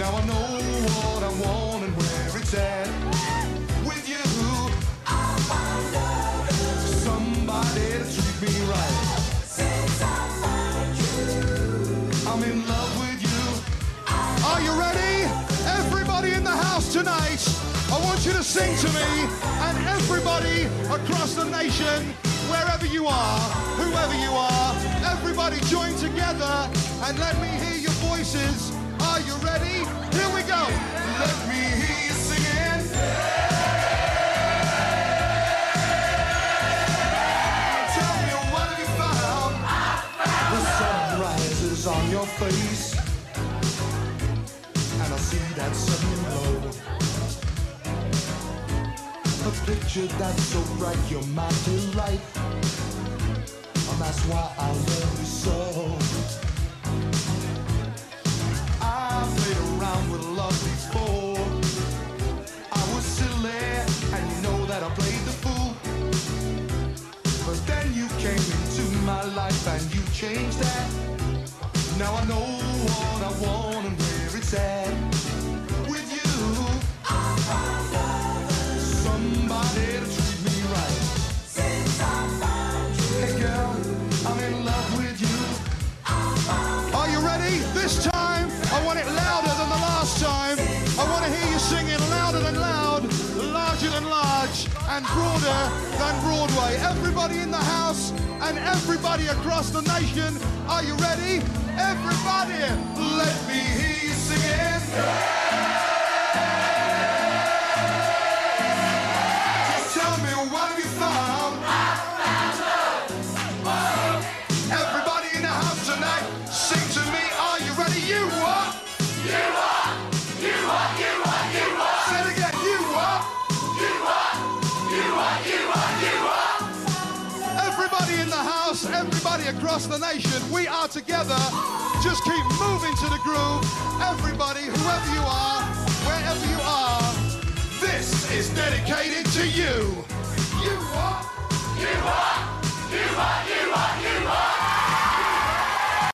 Now I know what I want and where it's at. With you, I found love. Somebody to treat me right. Since I found you, I'm in love with you. Are you ready? Everybody in the house tonight, I want you to sing to me, and everybody across the nation, wherever you are, whoever you are, everybody join together and let me hear your voices. Are you ready? Here we go. Let me hear you singing. Tell me, what have you found? The sun rises on your face, and I see that sudden glow. A picture that's so bright, you're my delight, and that's why I love you so. I played around with love before. I was silly, and you know that I played the fool. But then you came into my life and you changed that. Now I know what I want and where it's at. With you, I found love. Somebody to treat me right. Since I found you. Hey girl, I'm in love with you. Are you ready? This time, I want it louder than the last time. I want to hear you singing louder than loud, larger than large, and broader than Broadway. Everybody in the house and everybody across the nation, are you ready? Everybody, let me hear you singing. Just tell me, what have you found? I found love. Everybody in the house tonight, sing to me. Are you ready? You what? You what? You what? You what? You what? Say it again. You what? You what? You what? You what? You what? Everybody in the house, everybody across the nation, we are together. Just keep moving to the groove. Everybody, whoever you are, wherever you are, this is dedicated to you.